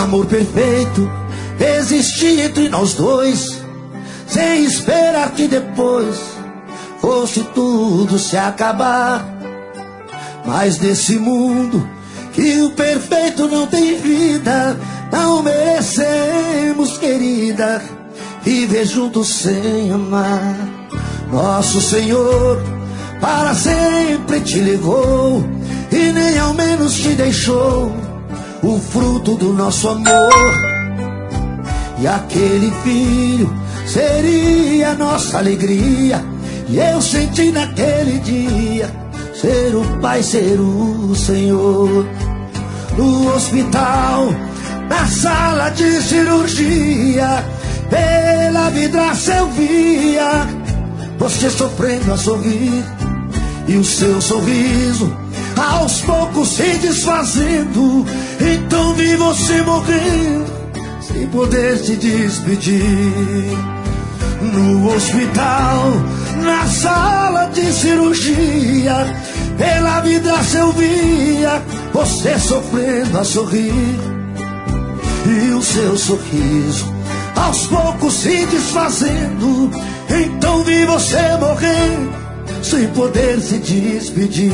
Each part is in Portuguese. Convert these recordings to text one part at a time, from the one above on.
Amor perfeito existia entre nós dois, sem esperar que depois fosse tudo se acabar. Mas nesse mundo que o perfeito não tem vida, não merecemos, querida, viver juntos sem amar. Nosso Senhor para sempre te levou e nem ao menos te deixou o fruto do nosso amor. E aquele filho seria nossa alegria, e eu senti naquele dia ser o Pai, ser o Senhor. No hospital, na sala de cirurgia, pela vidraça eu via você sofrendo a sorrir, e o seu sorriso aos poucos se desfazendo. Então vi você morrendo sem poder se despedir. No hospital, na sala de cirurgia, pela vidraça eu via você sofrendo a sorrir, e o seu sorriso aos poucos se desfazendo. Então vi você morrer sem poder se despedir.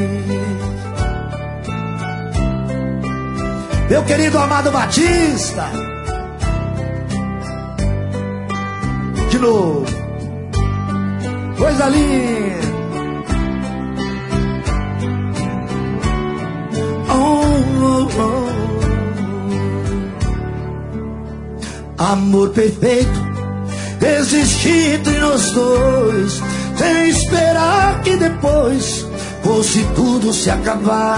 Meu querido amado Batista, de novo, coisa linda. Amor perfeito existia entre nós dois, sem esperar que depois fosse tudo se acabar.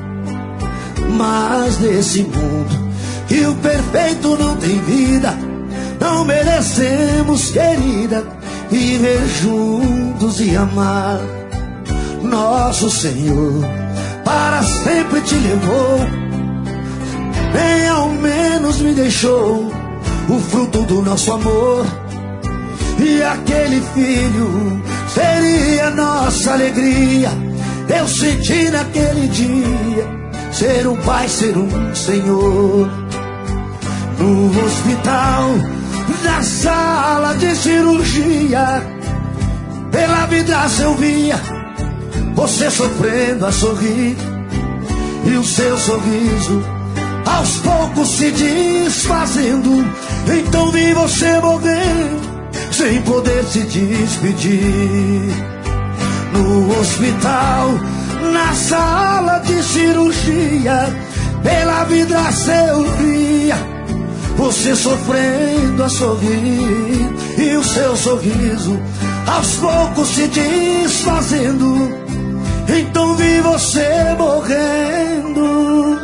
Mas nesse mundo que o perfeito não tem vida, não merecemos, querida, viver juntos e amar. Nosso Senhor para sempre te levou, nem ao menos me deixou o fruto do nosso amor. E aquele filho seria nossa alegria, eu senti naquele dia ser um Pai, ser um Senhor. No hospital, na sala de cirurgia, pela vidraça eu via você sofrendo a sorrir, e o seu sorriso aos poucos se desfazendo. Então vi você morrer sem poder se despedir. No hospital, na sala de cirurgia, pela vidraça eu via você sofrendo a sorrir, e o seu sorriso aos poucos se desfazendo. Então vi você morrendo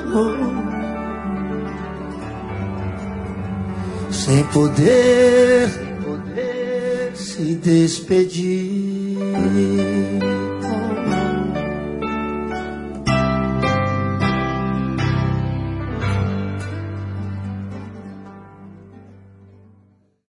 sem poder se despedir.